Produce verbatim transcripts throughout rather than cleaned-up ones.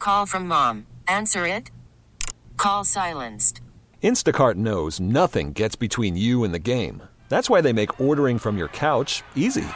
call from mom. Answer it. Call silenced. Instacart knows nothing gets between you and the game. That's why they make ordering from your couch easy.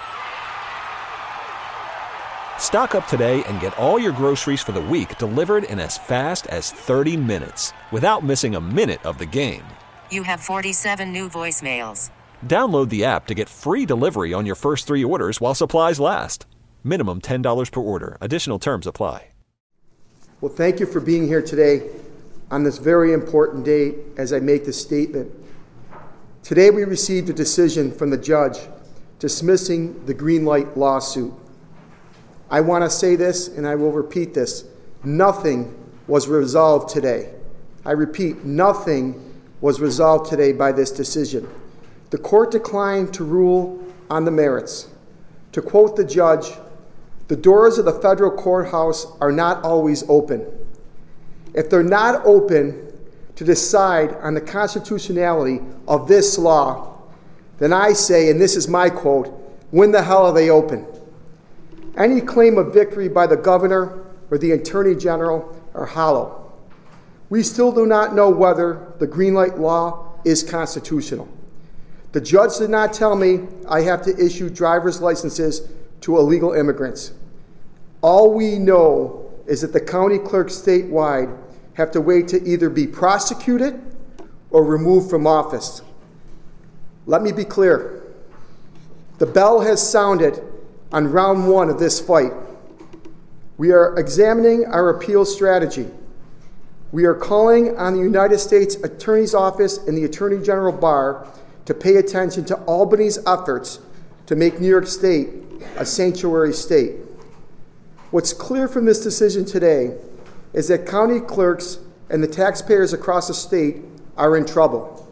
Stock up today and get all your groceries for the week delivered in as fast as thirty minutes without missing a minute of the game. You have forty-seven new voicemails. Download the app to get free delivery on your first three orders while supplies last. Minimum ten dollars per order. Additional terms apply. Well, thank you for being here today on this very important day as I make this statement. Today we received a decision from the judge dismissing the Greenlight lawsuit. I want to say this, and I will repeat this. Nothing was resolved today. I repeat, nothing was resolved today by this decision. The court declined to rule on the merits. To quote the judge, "The doors of the federal courthouse are not always open. If they're not open to decide on the constitutionality of this law, then I say, and this is my quote, when the hell are they open?" Any claim of victory by the governor or the attorney general are hollow. We still do not know whether the Greenlight law is constitutional. The judge did not tell me I have to issue driver's licenses to illegal immigrants. All we know is that the county clerks statewide have to wait to either be prosecuted or removed from office. Let me be clear. The bell has sounded on round one of this fight. We are examining our appeal strategy. We are calling on the United States Attorney's Office and the Attorney General Barr to pay attention to Albany's efforts to make New York State a sanctuary state. What's clear from this decision today is that county clerks and the taxpayers across the state are in trouble.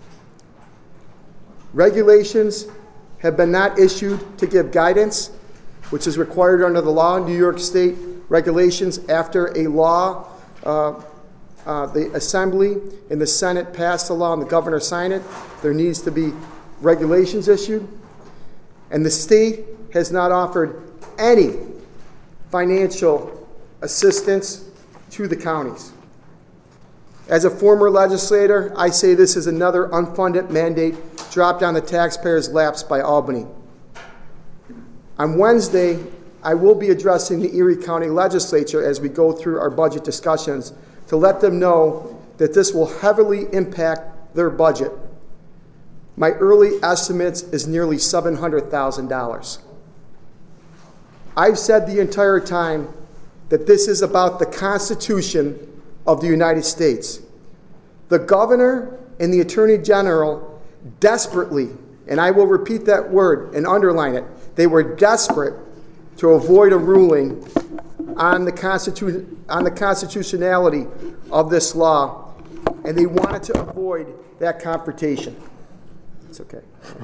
Regulations have been not issued to give guidance, which is required under the law. New York State regulations, after a law, uh, uh, the Assembly and the Senate passed the law and the governor signed it, there needs to be regulations issued. And the state has not offered any financial assistance to the counties. As a former legislator, I say this is another unfunded mandate dropped on the taxpayers' laps by Albany. On Wednesday, I will be addressing the Erie County Legislature as we go through our budget discussions to let them know that this will heavily impact their budget. My early estimates is nearly seven hundred thousand dollars. I've said the entire time that this is about the Constitution of the United States. The governor and the attorney general desperately, and I will repeat that word and underline it, they were desperate to avoid a ruling on the, Constitu- on the constitutionality of this law, and they wanted to avoid that confrontation. It's okay.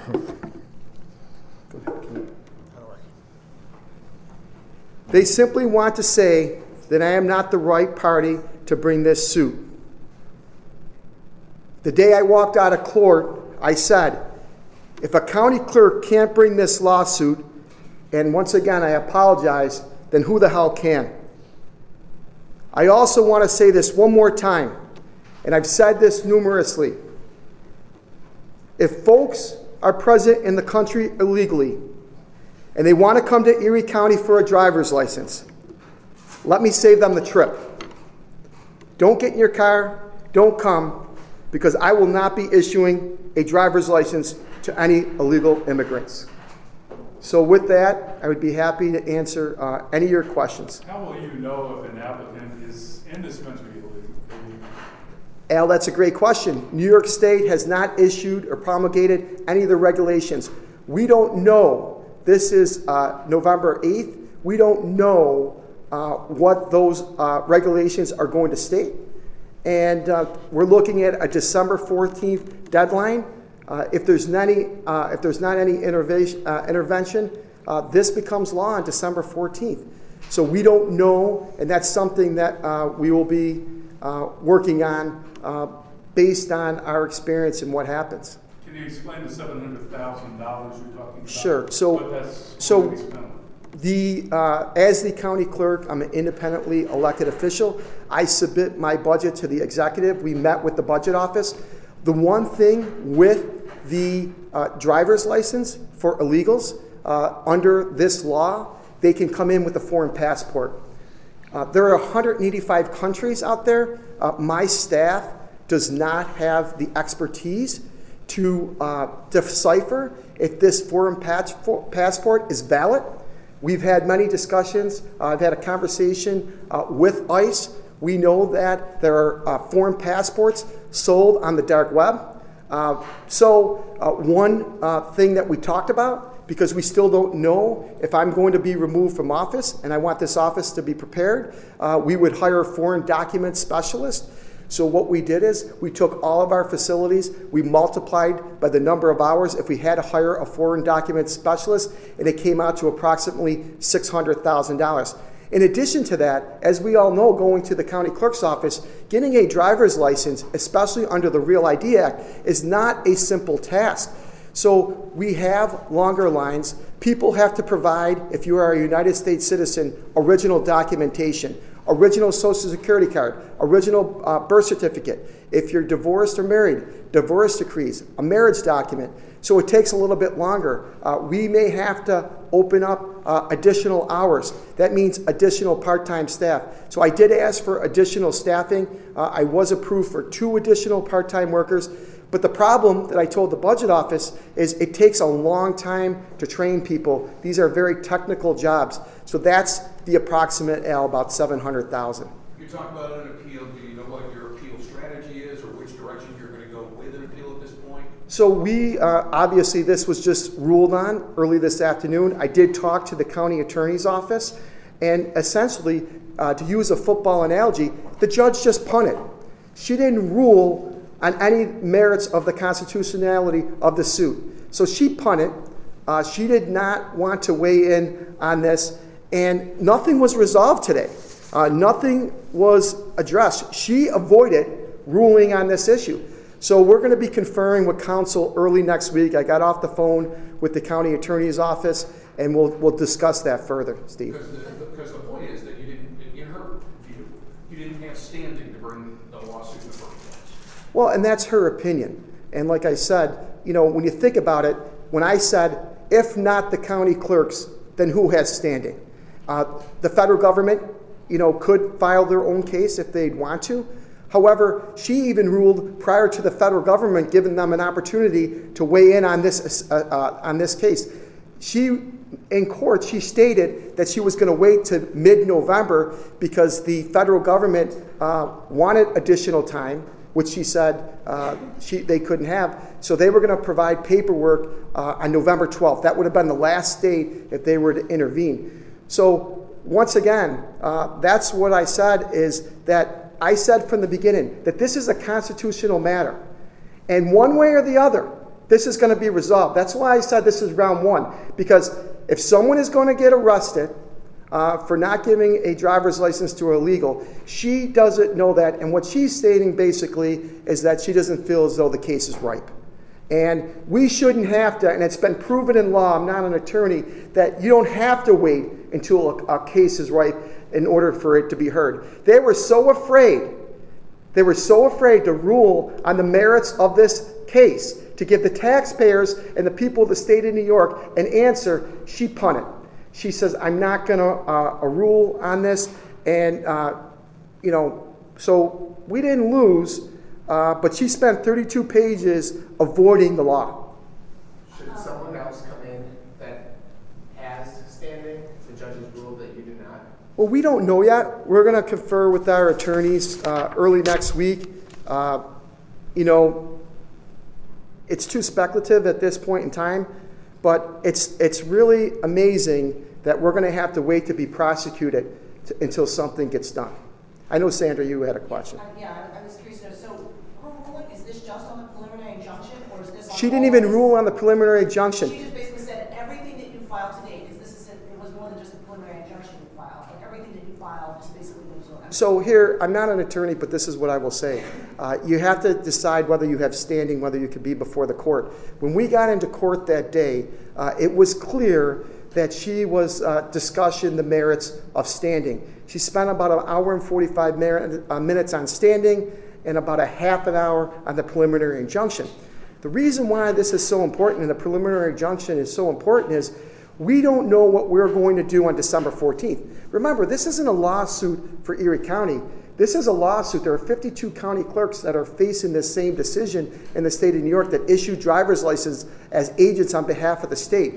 Go ahead. They simply want to say that I am not the right party to bring this suit. The day I walked out of court, I said, if a county clerk can't bring this lawsuit, and once again I apologize, then who the hell can? I also want to say this one more time, and I've said this numerously. If folks are present in the country illegally and they want to come to Erie County for a driver's license, let me save them the trip. Don't get in your car, don't come, because I will not be issuing a driver's license to any illegal immigrants. So with that, I would be happy to answer uh, any of your questions. How will you know if an applicant is in this country illegally? Al, that's a great question. New York State has not issued or promulgated any of the regulations. We don't know. This is uh, November eighth. We don't know uh, what those uh, regulations are going to state. And uh, we're looking at a December fourteenth deadline. Uh, if there's not any, uh, if there's not any intervention, uh, intervention uh, this becomes law on December fourteenth. So we don't know, and that's something that uh, we will be uh, working on uh, based on our experience and what happens. Can you explain the seven hundred thousand dollars you're talking about? Sure. So, what that's so going to be spent on? The, uh, as the county clerk, I'm an independently elected official. I submit my budget to the executive. We met with the budget office. The one thing with the uh, driver's license for illegals, uh, under this law, they can come in with a foreign passport. Uh, there are one hundred eighty-five countries out there. Uh, my staff does not have the expertise to uh, decipher if this foreign passport is valid. We've had many discussions. Uh, I've had a conversation uh, with ICE. We know that there are uh, foreign passports sold on the dark web. Uh, so uh, one uh, thing that we talked about, because we still don't know if I'm going to be removed from office, and I want this office to be prepared, uh, we would hire a foreign document specialist. So what we did is we took all of our facilities, we multiplied by the number of hours if we had to hire a foreign document specialist, and it came out to approximately six hundred thousand dollars. In addition to that, as we all know, going to the county clerk's office, getting a driver's license, especially under the Real I D Act, is not a simple task. So we have longer lines. People have to provide, if you are a United States citizen, original documentation, original Social Security card, original uh, birth certificate. If you're divorced or married, divorce decrees, a marriage document. So it takes a little bit longer. Uh, we may have to open up uh, additional hours. That means additional part-time staff. So I did ask for additional staffing. Uh, I was approved for two additional part-time workers. But the problem that I told the budget office is it takes a long time to train people. These are very technical jobs. So that's the approximate, Al, about seven hundred thousand. You talk about an appeal. Do you know what your appeal strategy is or which direction you're going to go with an appeal at this point? So we, uh, obviously this was just ruled on early this afternoon. I did talk to the county attorney's office, and essentially, uh, to use a football analogy, the judge just punted. She didn't rule on any merits of the constitutionality of the suit. So she punted. Uh, she did not want to weigh in on this, and nothing was resolved today. Uh, nothing was addressed. She avoided ruling on this issue. So we're going to be conferring with counsel early next week. I got off the phone with the county attorney's office, and we'll we'll discuss that further, Steve. Because the, because the point is that you didn't, in her view, you didn't have standing to bring the lawsuit in the first place. Well, and that's her opinion. And like I said, you know, when you think about it, when I said, if not the county clerks, then who has standing? Uh, the federal government, you know, could file their own case if they'd want to. However, she even ruled prior to the federal government giving them an opportunity to weigh in on this, uh, uh, on this case. She, in court, she stated that she was going to wait to mid-November because the federal government uh, wanted additional time, which she said uh, she, they couldn't have. So they were going to provide paperwork uh, on November twelfth. That would have been the last date if they were to intervene. So once again, uh, that's what I said is that I said from the beginning that this is a constitutional matter. And one way or the other, this is going to be resolved. That's why I said this is round one. Because if someone is going to get arrested uh, for not giving a driver's license to an illegal, she doesn't know that. And what she's stating basically is that she doesn't feel as though the case is ripe. And we shouldn't have to, and it's been proven in law, I'm not an attorney, that you don't have to wait until a, a case is ripe in order for it to be heard. They were so afraid, they were so afraid to rule on the merits of this case, to give the taxpayers and the people of the state of New York an answer. She punted. She says, I'm not going to uh, rule on this. And, uh, you know, so we didn't lose, uh, but she spent thirty-two pages avoiding the law. Should someone else come in that has standing? The judges ruled that you do not. Well, we don't know yet. We're going to confer with our attorneys uh, early next week. Uh, you know, it's too speculative at this point in time, but it's it's really amazing that we're going to have to wait to be prosecuted to, until something gets done. I know, Sandra, you had a question. Uh, yeah, I was curious. So, her ruling, is this just on the preliminary injunction, or is this on She didn't even rule on the preliminary injunction. She just basically said everything that you filed today, because this is it was more than just a preliminary injunction you filed. Like everything that you filed just basically moves on. So here, I'm not an attorney, but this is what I will say. Uh, you have to decide whether you have standing, whether you can be before the court. When we got into court that day, uh, it was clear that she was uh, discussing the merits of standing. She spent about an hour and forty-five mer- uh, minutes on standing and about a half an hour on the preliminary injunction. The reason why this is so important and the preliminary injunction is so important is we don't know what we're going to do on December fourteenth. Remember, this isn't a lawsuit for Erie County. This is a lawsuit. There are fifty-two county clerks that are facing this same decision in the state of New York that issue driver's licenses as agents on behalf of the state.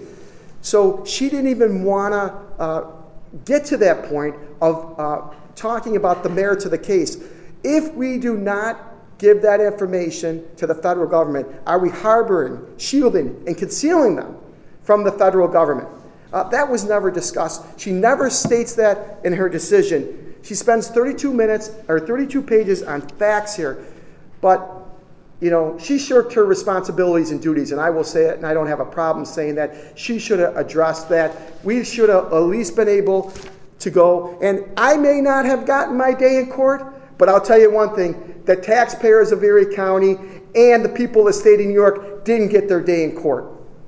So she didn't even want to uh, get to that point of uh, talking about the merits of the case. If we do not give that information to the federal government, are we harboring, shielding, and concealing them from the federal government? Uh, that was never discussed. She never states that in her decision. She spends thirty-two minutes or thirty-two pages on facts here, but you know, she shirked her responsibilities and duties, and I will say it, and I don't have a problem saying that. She should have addressed that. We should have at least been able to go, and I may not have gotten my day in court, but I'll tell you one thing, the taxpayers of Erie County and the people of the state of New York didn't get their day in court.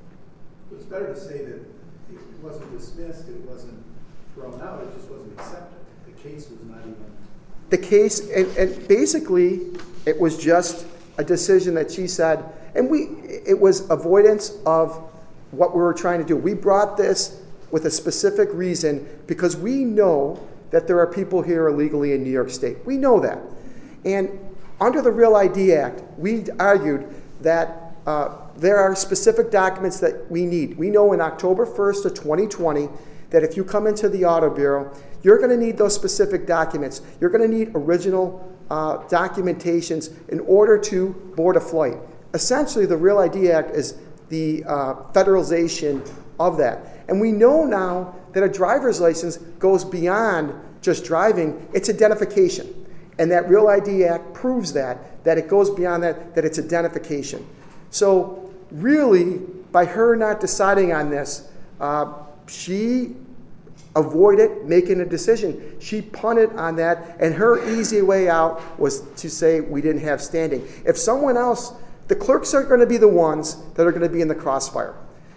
It's better to say that it wasn't dismissed, it wasn't thrown out, it just wasn't accepted. The case was not even... The case, and, and basically, it was just a decision that she said, and we, it was avoidance of what we were trying to do. We brought this with a specific reason because we know that there are people here illegally in New York State. We know that. And under the Real I D Act, we argued that uh, there are specific documents that we need. We know in October first of twenty twenty that if you come into the Auto Bureau, you're going to need those specific documents. You're going to need original uh, documentations in order to board a flight. Essentially, the Real I D Act is the uh, federalization of that. And we know now that a driver's license goes beyond just driving, it's identification. And that Real I D Act proves that, that it goes beyond that, that it's identification. So really, by her not deciding on this, uh, she avoided making a decision. She punted on that, and her easy way out was to say we didn't have standing. If someone else, the clerks are going to be the ones that are going to be in the crossfire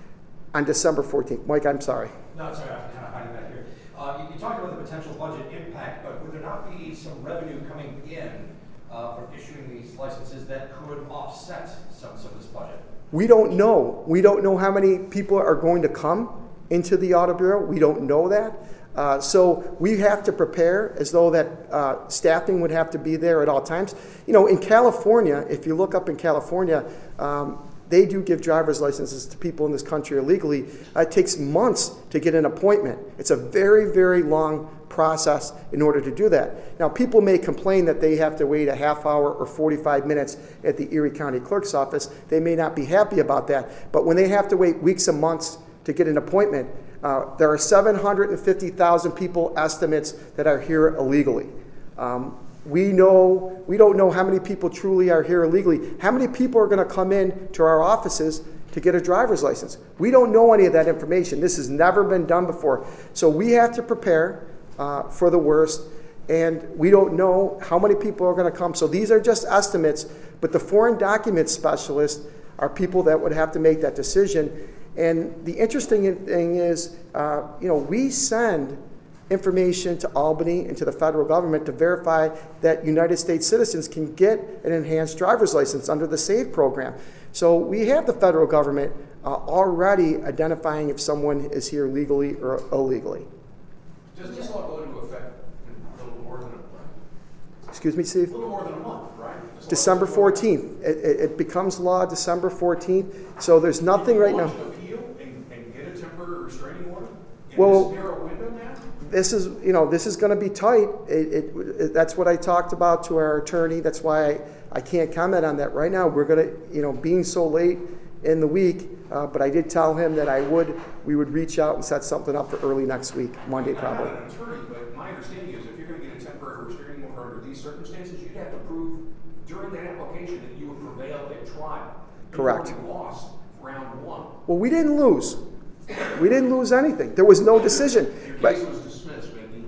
on December fourteenth. Mike, I'm sorry. No, sorry, I'm kind of hiding back here. Uh, you, you talked about the potential budget impact, but would there not be some revenue coming in uh, from issuing these licenses that could offset some, some of this budget? We don't know. We don't know how many people are going to come into the Auto Bureau. We don't know that. Uh, so we have to prepare as though that uh, staffing would have to be there at all times. You know, in California, if you look up in California, um, they do give driver's licenses to people in this country illegally. Uh, it takes months to get an appointment. It's a very, very long process in order to do that. Now, people may complain that they have to wait a half hour or forty-five minutes at the Erie County Clerk's office. They may not be happy about that. But when they have to wait weeks and months to get an appointment, uh, there are seven hundred fifty thousand people estimates that are here illegally. Um, We know, we don't know how many people truly are here illegally. How many people are going to come in to our offices to get a driver's license? We don't know any of that information. This has never been done before. So we have to prepare uh, for the worst, and we don't know how many people are going to come. So these are just estimates, but the foreign document specialists are people that would have to make that decision. And the interesting thing is, uh, you know, we send information to Albany and to the federal government to verify that United States citizens can get an enhanced driver's license under the SAVE program. So we have the federal government uh, already identifying if someone is here legally or illegally. Does this law go into effect in a little more than a month? Excuse me, Steve? A little more than a month, right? This December fourteenth. It, it, it becomes law December fourteenth. So there's nothing right now. Can you appeal and, and get a temporary restraining order in Well, this narrow window now? This is, you know, this is going to be tight. It, it, it, that's what I talked about to our attorney. That's why I, I can't comment on that right now. We're going to, you know, being so late in the week, uh, but I did tell him that I would, we would reach out and set something up for early next week, Monday probably. I'm not an attorney, but my understanding is if you're going to get a temporary restraining order under these circumstances, you'd have to prove during that application that you would prevail at trial. Correct. You lost round one. Well, we didn't lose. We didn't lose anything. There was no decision. Your But case was dismissed, maybe.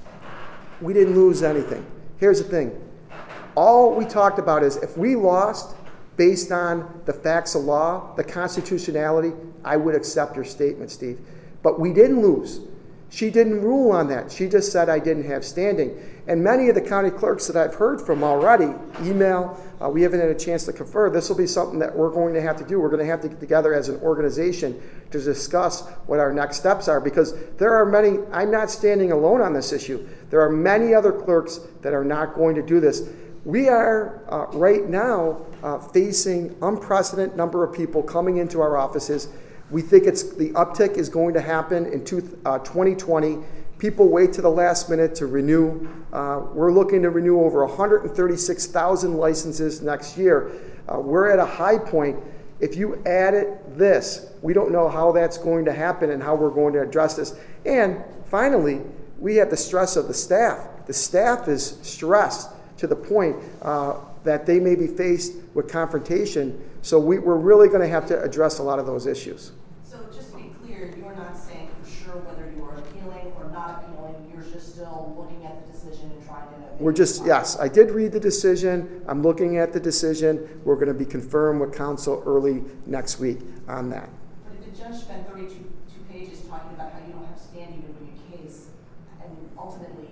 we didn't lose anything. Here's the thing. All we talked about is if we lost based on the facts of law, the constitutionality, I would accept your statement, Steve. But we didn't lose. She didn't rule on that. She just said I didn't have standing. And many of the county clerks that I've heard from already, email, uh, we haven't had a chance to confer. This will be something that we're going to have to do. We're going to have to get together as an organization to discuss what our next steps are, because there are many, I'm not standing alone on this issue. There are many other clerks that are not going to do this. We are uh, right now uh, facing unprecedented number of people coming into our offices. We think it's the uptick is going to happen in two, uh, twenty twenty. People wait to the last minute to renew. Uh, we're looking to renew over one hundred thirty-six thousand licenses next year. Uh, we're at a high point. If you added this, we don't know how that's going to happen and how we're going to address this. And finally, we have the stress of the staff. The staff is stressed to the point uh, that they may be faced with confrontation. So we, we're really going to have to address a lot of those issues. So just to be clear, you're not saying for sure whether you're appealing or not appealing, you're just still looking at the decision and trying to... We're just, yes, I did read the decision. I'm looking at the decision. We're going to be confirmed with council early next week on that. But if the judge spent thirty-two two pages talking about how you don't have standing to bring a case, and ultimately,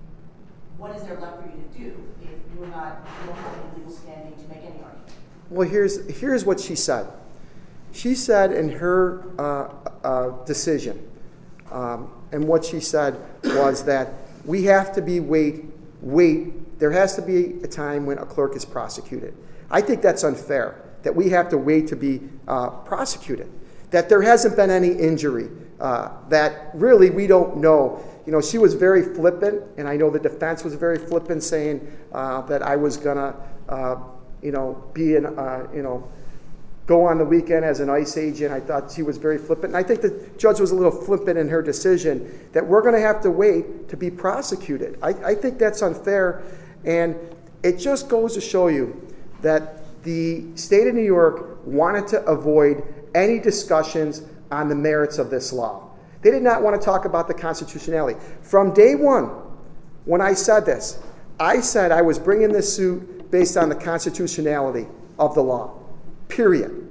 what is there left for you to do if you're not, you don't have any legal standing to make any argument? Well, here's, here's what she said. She said in her uh, uh, decision, um, and what she said was that we have to be wait, wait, there has to be a time when a clerk is prosecuted. I think that's unfair, that we have to wait to be uh, prosecuted, that there hasn't been any injury, uh, that really we don't know. You know, she was very flippant, and I know the defense was very flippant, saying uh, that I was gonna, uh, you know, be in, uh, you know, go on the weekend as an ICE agent. I thought she was very flippant. And I think the judge was a little flippant in her decision that we're going to have to wait to be prosecuted. I, I think that's unfair. And it just goes to show you that the state of New York wanted to avoid any discussions on the merits of this law. They did not want to talk about the constitutionality. From day one, when I said this, I said I was bringing this suit based on the constitutionality of the law. Period.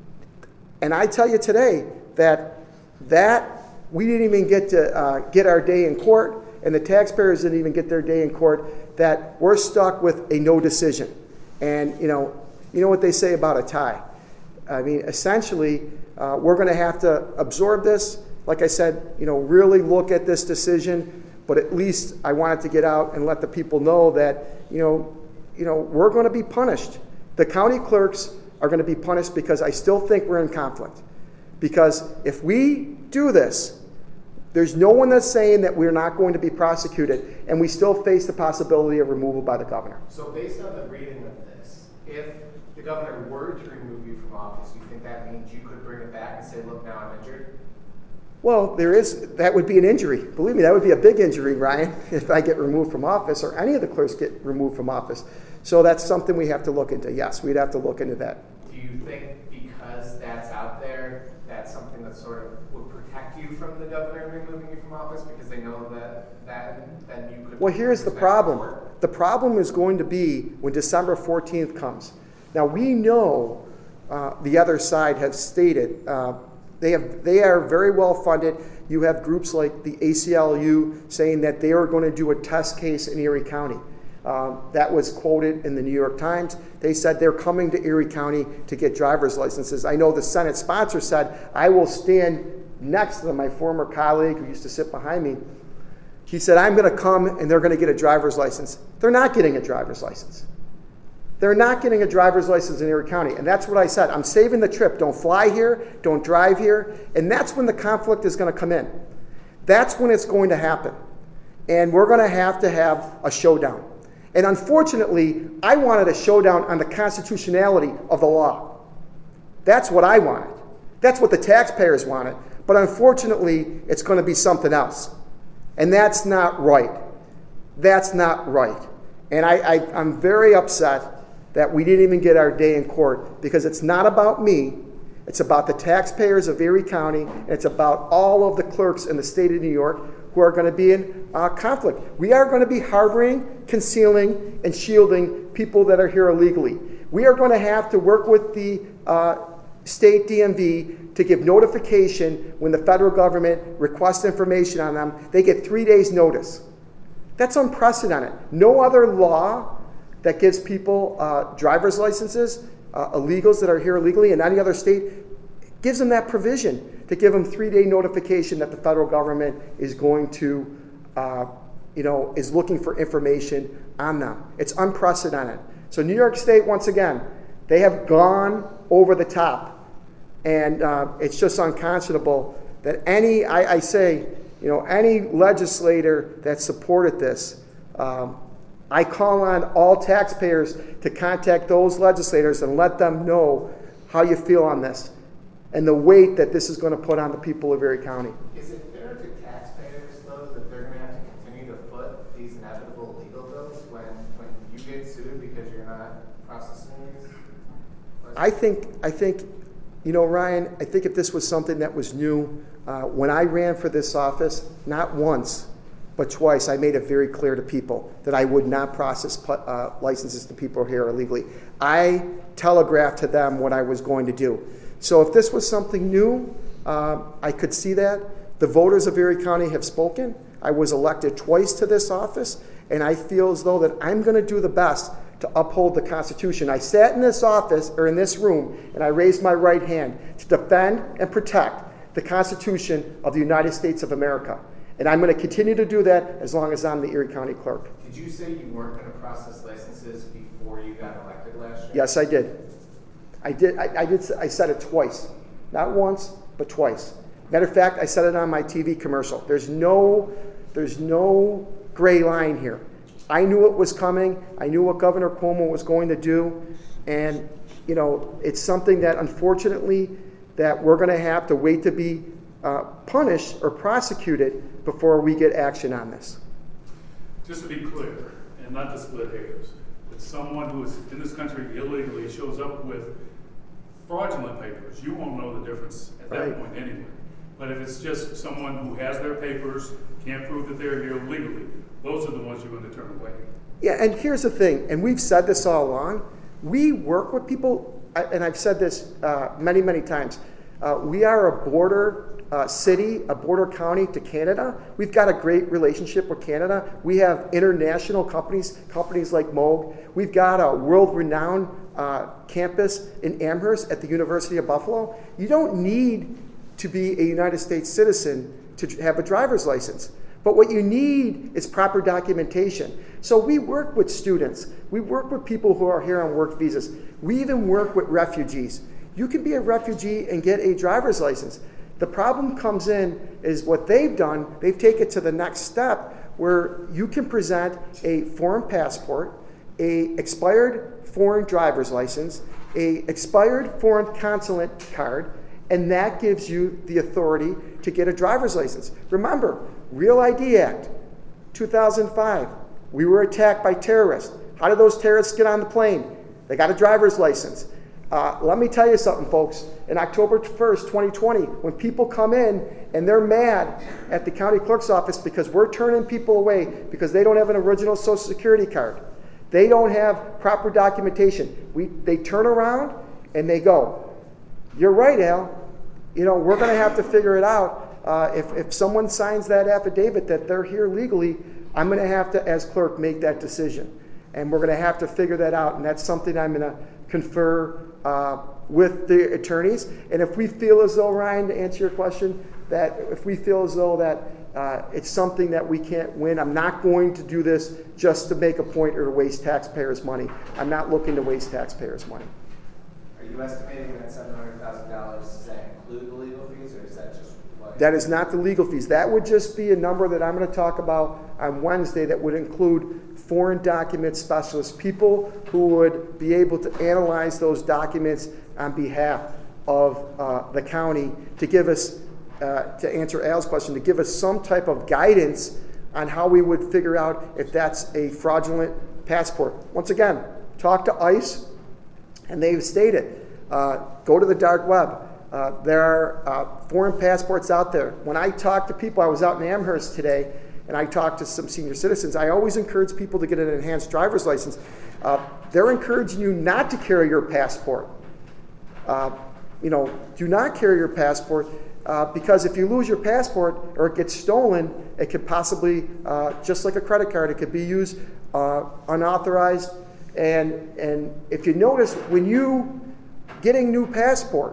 And I tell you today that that we didn't even get to uh, get our day in court, and the taxpayers didn't even get their day in court, that we're stuck with a no decision. And you know, you know what they say about a tie. I mean, essentially, uh, we're going to have to absorb this. Like I said, you know, really look at this decision. But at least I wanted to get out and let the people know that, you know, you know, we're going to be punished. The county clerks are going to be punished because I still think we're in conflict. Because if we do this, there's no one that's saying that we're not going to be prosecuted, and we still face the possibility of removal by the governor. So based on the reading of this, if the governor were to remove you from office, do you think that means you could bring it back and say, look, now I'm injured? Well, there is, that would be an injury. Believe me, that would be a big injury, Ryan, if I get removed from office or any of the clerks get removed from office. So that's something we have to look into. Yes, we'd have to look into that. Do you think because that's out there, that's something that sort of would protect you from the governor removing you from office because they know that that then you could... Well, here's the problem. The problem is going to be when December fourteenth comes. Now, we know uh, the other side have stated uh, they have they are very well funded. You have groups like the A C L U saying that they are going to do a test case in Erie County. Um, that was quoted in the New York Times. They said they're coming to Erie County to get driver's licenses. I know the Senate sponsor said, I will stand next to them, my former colleague who used to sit behind me. He said, I'm going to come and they're going to get a driver's license. They're not getting a driver's license. They're not getting a driver's license in Erie County. And that's what I said. I'm saving the trip. Don't fly here. Don't drive here. And that's when the conflict is going to come in. That's when it's going to happen. And we're going to have to have a showdown. And unfortunately, I wanted a showdown on the constitutionality of the law. That's what I wanted. That's what the taxpayers wanted. But unfortunately, it's going to be something else. And that's not right. That's not right. And I, I, I'm very upset that we didn't even get our day in court, because it's not about me. It's about the taxpayers of Erie County, and it's about all of the clerks in the state of New York who are going to be in uh, conflict. We are going to be harboring, concealing, and shielding people that are here illegally. We are going to have to work with the uh, state D M V to give notification when the federal government requests information on them. They get three days notice. That's unprecedented. No other law that gives people uh, driver's licenses, uh, illegals that are here illegally in any other state, gives them that provision to give them three-day notification that the federal government is going to, uh, you know, is looking for information on them. It's unprecedented. So New York State, once again, they have gone over the top. And uh, it's just unconscionable that any, I, I say, you know, any legislator that supported this, um, I call on all taxpayers to contact those legislators and let them know how you feel on this and the weight that this is going to put on the people of Erie County. Is it fair to taxpayers, though, that they're going to have to continue to foot these inevitable legal bills when, when you get sued because you're not processing these? I think, I think, you know, Ryan, I think if this was something that was new, uh, when I ran for this office, not once, but twice, I made it very clear to people that I would not process uh, licenses to people here illegally. I telegraphed to them what I was going to do. So if this was something new, uh, I could see that. The voters of Erie County have spoken. I was elected twice to this office, and I feel as though that I'm going to do the best to uphold the Constitution. I sat in this office, or in this room, and I raised my right hand to defend and protect the Constitution of the United States of America. And I'm going to continue to do that as long as I'm the Erie County Clerk. Did you say you weren't going to process licenses before you got elected last year? Yes, I did. I did. I, I did. I said it twice, not once, but twice. Matter of fact, I said it on my T V commercial. There's no, there's no gray line here. I knew it was coming. I knew what Governor Cuomo was going to do, and you know, it's something that unfortunately that we're going to have to wait to be uh, punished or prosecuted before we get action on this. Just to be clear, and not to split hairs, if someone who is in this country illegally shows up with fraudulent papers, you won't know the difference at that Right. point anyway. But if it's just someone who has their papers, can't prove that they're here legally, those are the ones you're going to turn away. Yeah, and here's the thing, and we've said this all along. We work with people, and I've said this uh, many, many times. Uh, we are a border uh, city, a border county to Canada. We've got a great relationship with Canada. We have international companies, companies like Moog. We've got a world-renowned uh, campus in Amherst at the University of Buffalo. You don't need to be a United States citizen to have a driver's license. But what you need is proper documentation. So we work with students. We work with people who are here on work visas. We even work with refugees. You can be a refugee and get a driver's license. The problem comes in is what they've done, they've taken it to the next step where you can present a foreign passport, a expired foreign driver's license, a expired foreign consulate card, and that gives you the authority to get a driver's license. Remember, Real I D Act, two thousand five. We were attacked by terrorists. How did those terrorists get on the plane? They got a driver's license. Uh, let me tell you something, folks. In October first, twenty twenty, when people come in and they're mad at the county clerk's office because we're turning people away because they don't have an original Social Security card, they don't have proper documentation, we, they turn around and they go, "You're right, Al. You know, we're going to have to figure it out. Uh, if, if someone signs that affidavit that they're here legally, I'm going to have to, as clerk, make that decision. And we're going to have to figure that out. And that's something I'm going to confer uh, with the attorneys. And if we feel as though, Ryan, to answer your question, that if we feel as though that uh, it's something that we can't win, I'm not going to do this just to make a point or to waste taxpayers' money. I'm not looking to waste taxpayers' money. Are you estimating that seven hundred thousand dollars, does that include the legal fees, or is that just what? That is not the legal fees. That would just be a number that I'm going to talk about on Wednesday that would include foreign document specialists, people who would be able to analyze those documents on behalf of uh, the county to give us, uh, to answer Al's question, to give us some type of guidance on how we would figure out if that's a fraudulent passport. Once again, talk to ICE, and they've stated, uh, go to the dark web. Uh, there are uh, foreign passports out there. When I talk to people, I was out in Amherst today, and I talked to some senior citizens. I always encourage people to get an enhanced driver's license. Uh, they're encouraging you not to carry your passport. Uh, you know, do not carry your passport, uh, because if you lose your passport or it gets stolen, it could possibly, uh, just like a credit card, it could be used uh, unauthorized. And, and if you notice, when you getting new passport,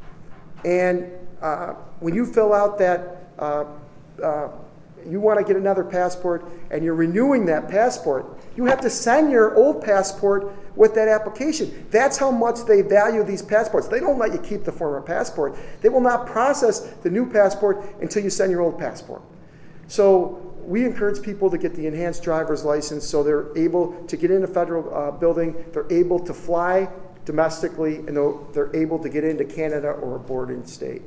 and uh, when you fill out that, uh, uh, you want to get another passport and you're renewing that passport, you have to send your old passport with that application. That's how much they value these passports. They don't let you keep the former passport. They will not process the new passport until you send your old passport. So we encourage people to get the enhanced driver's license so they're able to get in a federal uh, building, they're able to fly domestically, and they're able to get into Canada or a bordering state.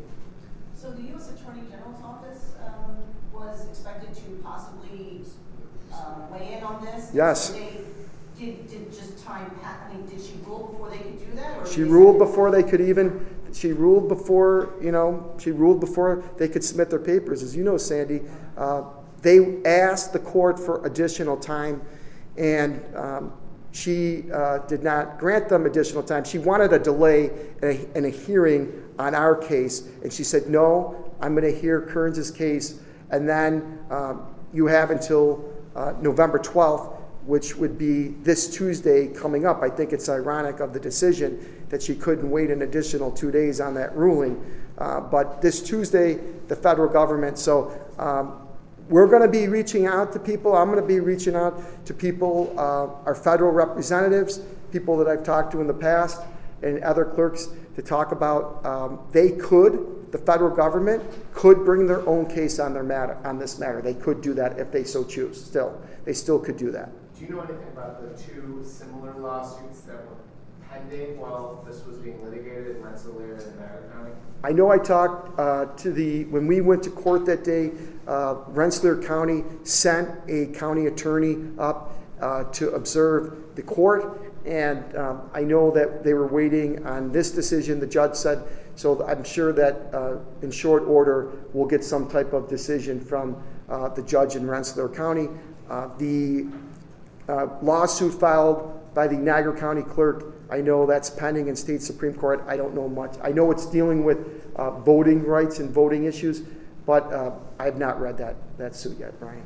So the U S Attorney General's office um, was expected to possibly uh, weigh in on this? Yes. So they did, did just time, I mean, did she rule before they could do that? Or She ruled before they could even, she ruled before, you know, she ruled before they could submit their papers. As you know, Sandy, uh, they asked the court for additional time, and um, she uh, did not grant them additional time. She wanted a delay in a, in a hearing on our case, and she said, no, I'm going to hear Kearns' case, and then um, you have until uh, November twelfth, which would be this Tuesday coming up. I think it's ironic of the decision that she couldn't wait an additional two days on that ruling. Uh, but this Tuesday, the federal government, so um, we're going to be reaching out to people. I'm going to be reaching out to people, uh, our federal representatives, people that I've talked to in the past, and other clerks to talk about. Um, they could, the federal government could bring their own case on their matter, on this matter. They could do that if they so choose. Still, they still could do that. Do you know anything about the two similar lawsuits that were pending while this was being litigated in Rensselaer and Niagara County? I know I talked uh, to the, when we went to court that day, uh, Rensselaer County sent a county attorney up uh, to observe the court, and um, I know that they were waiting on this decision, the judge said, so I'm sure that uh, in short order we'll get some type of decision from uh, the judge in Rensselaer County. Uh, the uh, lawsuit filed by the Niagara County clerk, I know that's pending in state Supreme Court. I don't know much. I know it's dealing with uh, voting rights and voting issues, but uh, I have not read that, that suit yet, Brian.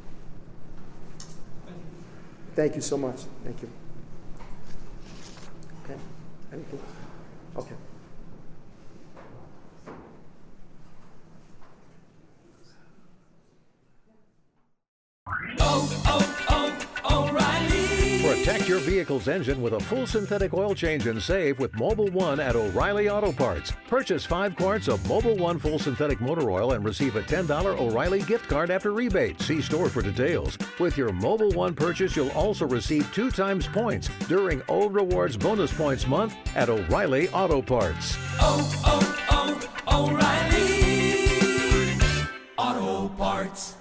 Thank you so much. Thank you. Okay. Anything? Okay. Oh, oh, oh, O'Reilly. Protect your vehicle's engine with a full synthetic oil change and save with Mobil one at O'Reilly Auto Parts. Purchase five quarts of Mobil one full synthetic motor oil and receive a ten dollars O'Reilly gift card after rebate. See store for details. With your Mobil one purchase, you'll also receive two times points during O Rewards Bonus Points Month at O'Reilly Auto Parts. Oh, oh, oh, O'Reilly Auto Parts.